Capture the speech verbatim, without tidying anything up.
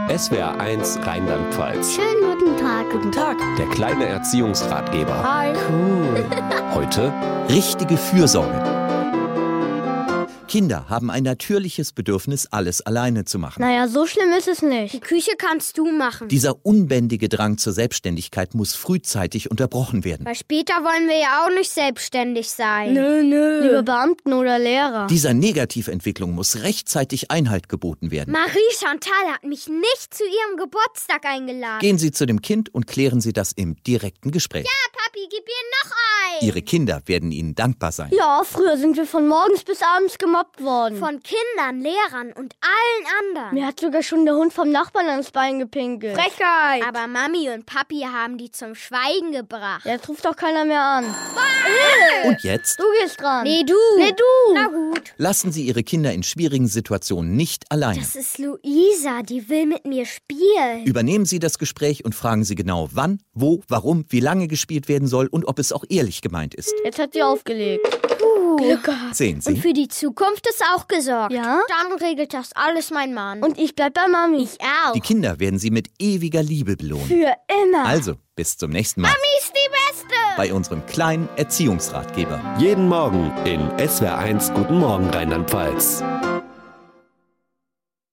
S W R eins Rheinland-Pfalz. Schönen guten Tag. Guten Tag. Der kleine Erziehungsratgeber. Hi. Cool. Heute richtige Fürsorge. Kinder haben ein natürliches Bedürfnis, alles alleine zu machen. Naja, so schlimm ist es nicht. Die Küche kannst du machen. Dieser unbändige Drang zur Selbstständigkeit muss frühzeitig unterbrochen werden. Weil später wollen wir ja auch nicht selbstständig sein. Nö, nö. Lieber Beamten oder Lehrer. Dieser Negativentwicklung muss rechtzeitig Einhalt geboten werden. Marie Chantal hat mich nicht zu ihrem Geburtstag eingeladen. Gehen Sie zu dem Kind und klären Sie das im direkten Gespräch. Ja, Papi, gib ihr noch ein. Ihre Kinder werden Ihnen dankbar sein. Ja, früher sind wir von morgens bis abends gemobbt worden. Von Kindern, Lehrern und allen anderen. Mir hat sogar schon der Hund vom Nachbarn ans Bein gepinkelt. Frechheit. Aber Mami und Papi haben die zum Schweigen gebracht. Jetzt ruft doch keiner mehr an. Und jetzt? Du gehst dran. Nee, du. Nee, du. Na gut. Lassen Sie Ihre Kinder in schwierigen Situationen nicht alleine. Das ist Luisa, die will mit mir spielen. Übernehmen Sie das Gespräch und fragen Sie genau, wann, wo, warum, wie lange gespielt werden soll und ob es auch ehrlich gemeint ist. Jetzt hat sie aufgelegt. Puh. Glück gehabt. Sehen Sie? Und für die Zukunft ist auch gesorgt. Ja? Dann regelt das alles mein Mann. Und ich bleib bei Mami. ich auch. Die Kinder werden Sie mit ewiger Liebe belohnen. Für immer. Also, bis zum nächsten Mal. Mami ist die Beste. Bei unserem kleinen Erziehungsratgeber. jeden Morgen in S W R eins Guten Morgen Rheinland-Pfalz.